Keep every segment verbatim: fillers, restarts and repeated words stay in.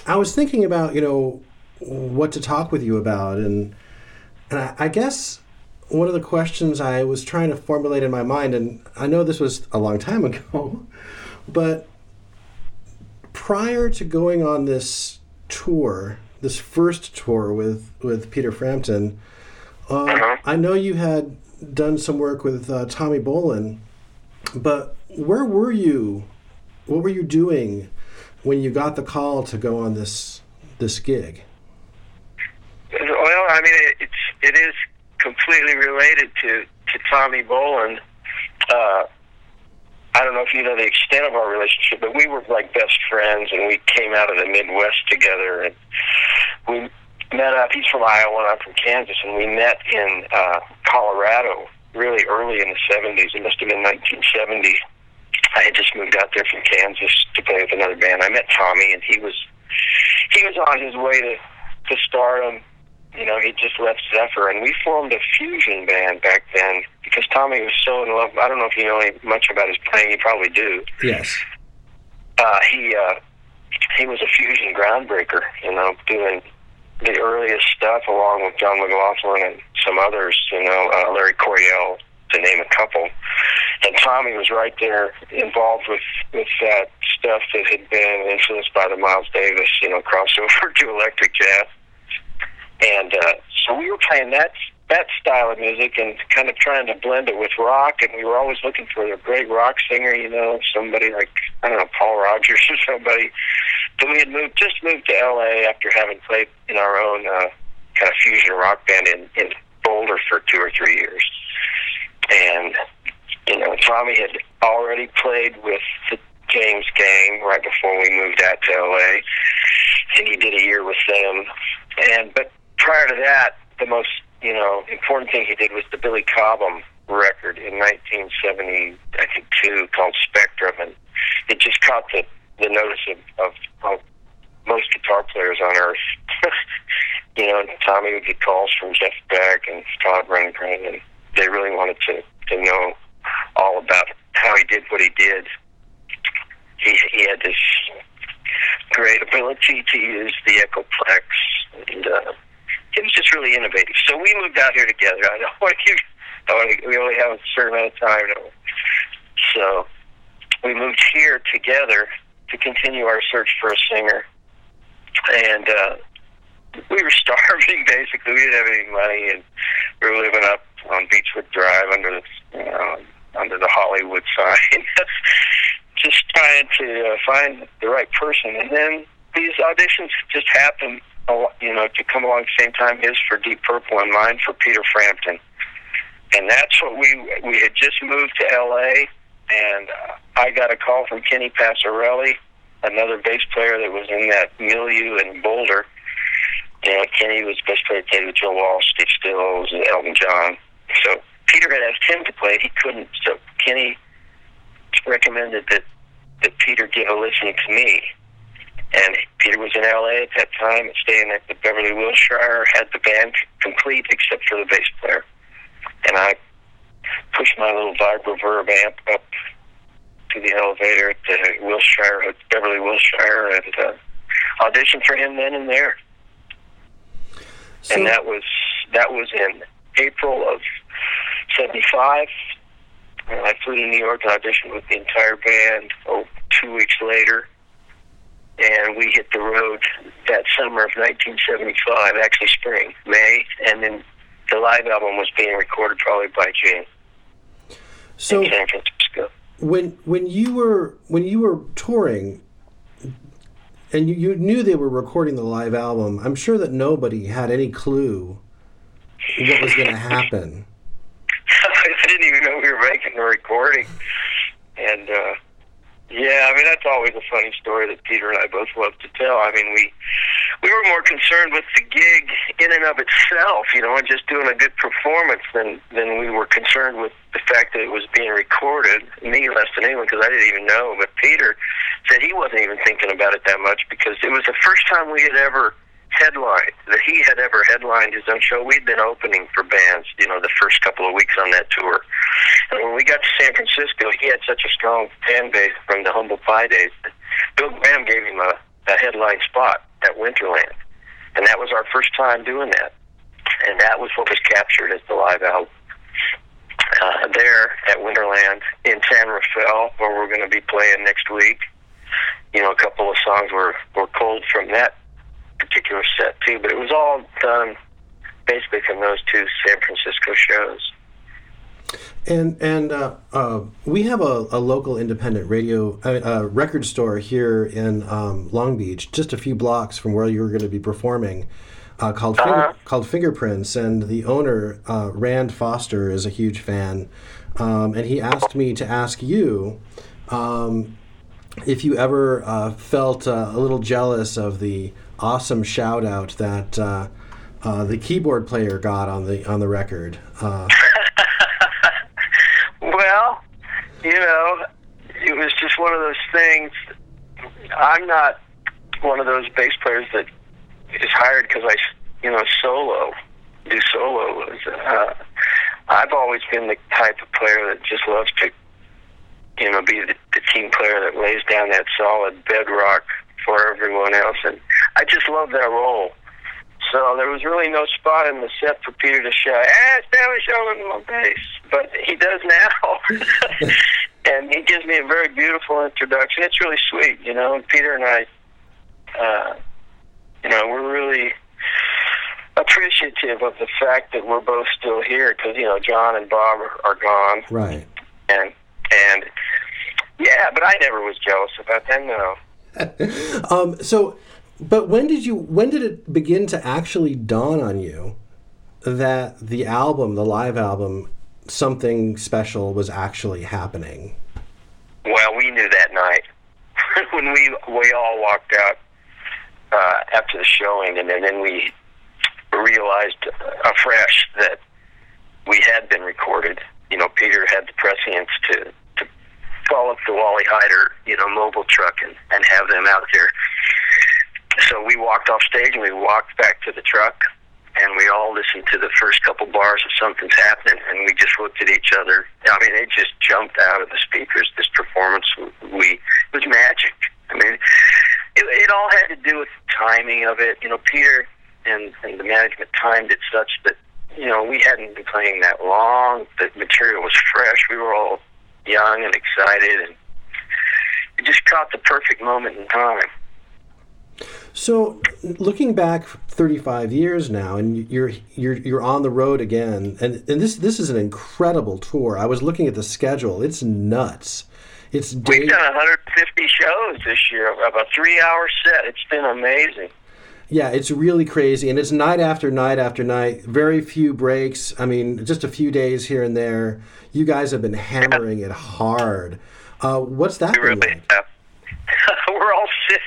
I was thinking about, you know, what to talk with you about, and and I, I guess one of the questions I was trying to formulate in my mind, and I know this was a long time ago, but prior to going on this tour, this first tour with, with Peter Frampton, uh, uh-huh. I know you had done some work with uh, Tommy Bolin, but where were you? What were you doing when you got the call to go on this this gig? Well, I mean, it, it's it is completely related to to Tommy Bolin. Uh, I don't know if you know the extent of our relationship, but we were like best friends, and we came out of the Midwest together, and we met up. He's from Iowa, and I'm from Kansas, and we met in uh, Colorado really early in the seventies. It must have been nineteen seventy. I had just moved out there from Kansas to play with another band. I met Tommy, and he was he was on his way to, to stardom. You know, he just left Zephyr, and we formed a fusion band back then because Tommy was so in love. I don't know if you know any, much about his playing. You probably do. Yes. Uh, he uh, he was a fusion groundbreaker, you know, doing the earliest stuff along with John McLaughlin and some others, you know, uh, Larry Coryell, to name a couple. And Tommy was right there involved with, with that stuff that had been influenced by the Miles Davis, you know, crossover to electric jazz. And uh, so we were playing that that style of music and kind of trying to blend it with rock, and we were always looking for a great rock singer, you know, somebody like, I don't know, Paul Rogers or somebody. So we had moved, just moved to L A after having played in our own uh, kind of fusion rock band in, in Boulder for two or three years. And, you know, Tommy had already played with the James Gang right before we moved out to L A, and he did a year with them. And but prior to that, the most, you know, important thing he did was the Billy Cobham record in nineteen seventy, I think, two, called Spectrum, and it just caught the, the notice of, of, of most guitar players on earth. You know, and Tommy would get calls from Jeff Beck and Todd Rundgren, and they really wanted to, to know all about how he did what he did. He, he had this great ability to use the Echoplex, and uh, he was just really innovative. So we moved out here together. I don't want to, I want to, we only have a certain amount of time. Now. So we moved here together to continue our search for a singer, and uh, we were starving, basically. We didn't have any money, and we were living up on Beechwood Drive under the, you know, under the Hollywood sign, just trying to uh, find the right person. And then these auditions just happened, you know, to come along at the same time. His for Deep Purple and mine for Peter Frampton. And that's what we we had just moved to L A, and uh, I got a call from Kenny Passarelli, another bass player that was in that milieu in Boulder. And Kenny was bass player played with Joe Walsh, Steve Stills, and Elton John. So Peter had asked him to play. He couldn't, so Kenny recommended that, that Peter give a listen to me. And Peter was in L A at that time, staying at the Beverly Wilshire, had the band complete except for the bass player. And I pushed my little Vibroverb amp up to the elevator at the Wilshire, at Beverly Wilshire, and uh, auditioned for him then and there. So, and that was that was in April of seventy-five. And I flew to New York and auditioned with the entire band oh, two weeks later. And we hit the road that summer of nineteen seventy-five, actually spring, May, and then the live album was being recorded probably by June so in San Francisco. When when you were when you were touring, and you, you knew they were recording the live album, I'm sure that nobody had any clue what was going to happen. I didn't even know we were making the recording. And, uh, yeah, I mean, that's always a funny story that Peter and I both love to tell. I mean, we we were more concerned with the gig in and of itself, you know, and just doing a good performance than, than we were concerned with the fact that it was being recorded. Me less than anyone, because I didn't even know. But Peter said he wasn't even thinking about it that much because it was the first time we had ever headlined, that he had ever headlined his own show. We'd been opening for bands, you know, the first couple of weeks on that tour. And when we got to San Francisco, he had such a strong fan base from the Humble Pie days that Bill Graham gave him a, a headline spot at Winterland. And that was our first time doing that. And that was what was captured as the live album. Uh, there at Winterland in San Rafael, where we're going to be playing next week. You know, a couple of songs were, were pulled from that particular set, too. But it was all done basically from those two San Francisco shows. And and uh, uh, we have a, a local independent radio uh, uh, record store here in um, Long Beach, just a few blocks from where you were going to be performing, uh, called uh-huh. Finger, called Fingerprints. And the owner, uh, Rand Foster, is a huge fan, um, and he asked me to ask you um, if you ever uh, felt uh, a little jealous of the awesome shout out that uh, uh, the keyboard player got on the on the record. Uh, Well, you know, it was just one of those things. I'm not one of those bass players that is hired because I, you know, solo, do solos. Uh, I've always been the type of player that just loves to, you know, be the, the team player that lays down that solid bedrock for everyone else. And I just love that role. So there was really no spot in the set for Peter to shout, ah, Stanley Sheldon on bass. But he does now. And he gives me a very beautiful introduction. It's really sweet, you know. And Peter and I, uh, you know, we're really appreciative of the fact that we're both still here because, you know, John and Bob are, are gone. Right. And, and, yeah, but I never was jealous about them, no. um, so... But when did you? When did it begin to actually dawn on you that the album, the live album, something special was actually happening? Well, we knew that night when we we all walked out uh, after the showing, and then, then we realized afresh that we had been recorded. You know, Peter had the prescience to to call up the Wally Hyder, you know, mobile truck and, and have them out there. So we walked off stage and we walked back to the truck and we all listened to the first couple bars of Something's Happening and we just looked at each other. I mean, it just jumped out of the speakers, this performance. We, it was magic. I mean, it, it all had to do with the timing of it. You know, Peter and, and the management timed it such that, you know, we hadn't been playing that long. The material was fresh. We were all young and excited and it just caught the perfect moment in time. So, looking back thirty-five years now, and you're you're you're on the road again, and, and this this is an incredible tour. I was looking at the schedule; it's nuts. It's day- we've done one hundred fifty shows this year, of a three-hour set. It's been amazing. Yeah, it's really crazy, and it's night after night after night. Very few breaks. I mean, just a few days here and there. You guys have been hammering yeah. it hard. Uh, what's that we been really like? Have. We're all sick.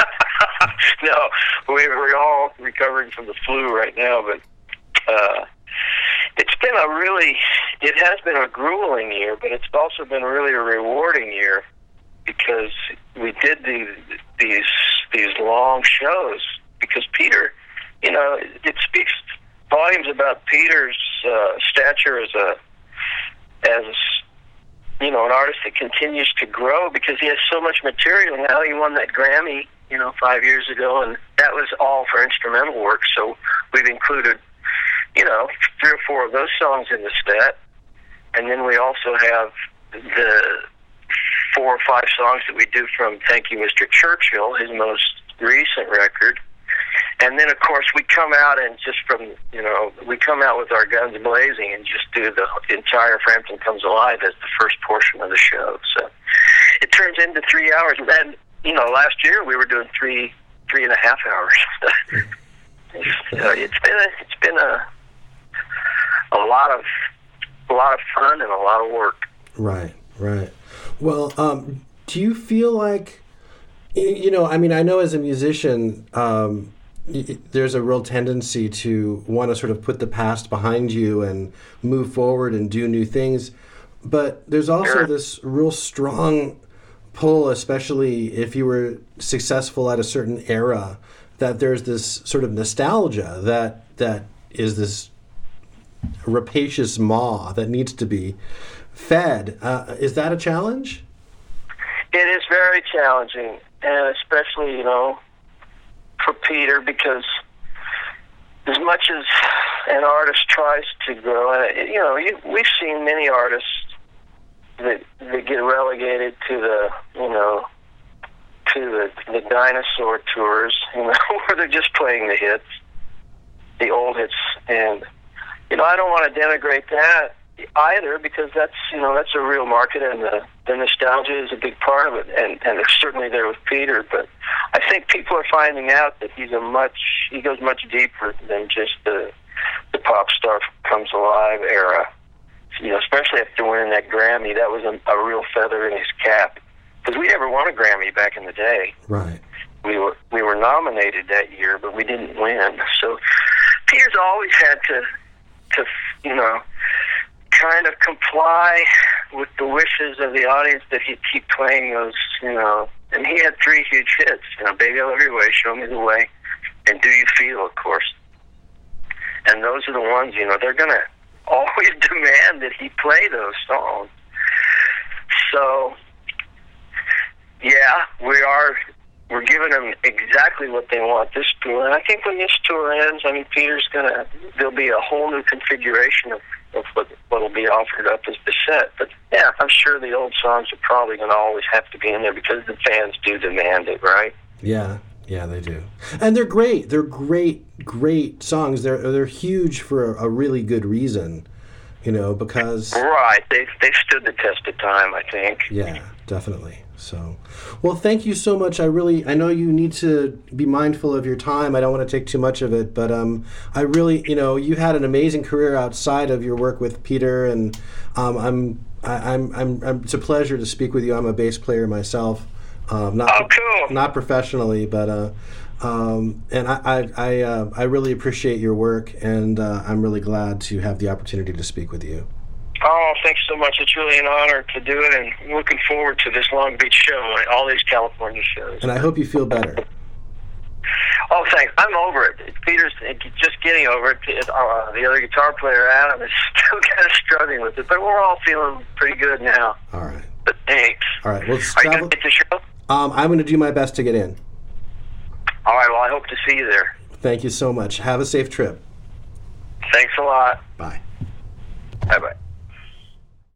No, we, we're all recovering from the flu right now, but uh, it's been a really, it has been a grueling year, but it's also been really a rewarding year because we did these these these long shows because Peter, you know, it speaks volumes about Peter's uh, stature as a as you know an artist that continues to grow because he has so much material. Now he won that Grammy, you know, five years ago, and that was all for instrumental work. So we've included, you know, three or four of those songs in the set, and then we also have the four or five songs that we do from Thank You, Mister Churchill, his most recent record. And then, of course, we come out and just from, you know, we come out with our guns blazing and just do the entire Frampton Comes Alive as the first portion of the show. So it turns into three hours. And then, you know, last year we were doing three, three and a half hours. So it's been a, it's been a, a lot of, a lot of fun and a lot of work. Right, right. Well, um, do you feel like, you know, I mean, I know as a musician, um, there's a real tendency to want to sort of put the past behind you and move forward and do new things. But there's also Sure. this real strong pull, especially if you were successful at a certain era, that there's this sort of nostalgia that that is this rapacious maw that needs to be fed. Uh, is that a challenge? It is very challenging, and especially, you know, for Peter. Peter because as much as an artist tries to grow, and you know, you, we've seen many artists that that get relegated to the, you know, to the, the dinosaur tours, you know, where they're just playing the hits, the old hits, and you know, I don't want to denigrate that either, because that's, you know, that's a real market, and the, the nostalgia is a big part of it, and and it's certainly there with Peter. But I think people are finding out that he's a much he goes much deeper than just the the pop star comes alive era. You know, especially after winning that Grammy, that was a, a real feather in his cap, because we never won a Grammy back in the day. Right. We were we were nominated that year, but we didn't win. So Peter's always had to to you know, kind of comply with the wishes of the audience that he'd keep playing those, you know, and he had three huge hits, you know, Baby I Love Your Way, Show Me the Way, and Do You Feel, of course. And those are the ones, you know, they're going to always demand that he play those songs. So, yeah, we are, we're giving them exactly what they want this tour. And I think when this tour ends, I mean, Peter's going to, there'll be a whole new configuration of of what will be offered up as the set. But yeah, I'm sure the old songs are probably going to always have to be in there because the fans do demand it, right? Yeah, yeah, they do, and they're great. They're great, great songs. They're they're huge for a, a really good reason, you know, because right, they they stood the test of time, I think. Yeah, definitely. So, well, thank you so much. I really, I know you need to be mindful of your time. I don't want to take too much of it, but um, I really, you know, you had an amazing career outside of your work with Peter, and um, I'm, I, I'm, I'm, I'm, it's a pleasure to speak with you. I'm a bass player myself, um, not, oh, cool. not professionally, but uh, um, and I, I, I, uh, I really appreciate your work, and uh, I'm really glad to have the opportunity to speak with you. Oh, thanks so much. It's really an honor to do it, and looking forward to this Long Beach show and all these California shows. And I hope you feel better. Oh, thanks. I'm over it. Peter's just getting over it. Uh, the other guitar player, Adam, is still kind of struggling with it, but we're all feeling pretty good now. All right. But thanks. All right. Well, Are you going to get the show? Um, I'm going to do my best to get in. All right. Well, I hope to see you there. Thank you so much. Have a safe trip. Thanks a lot. Bye. Bye-bye.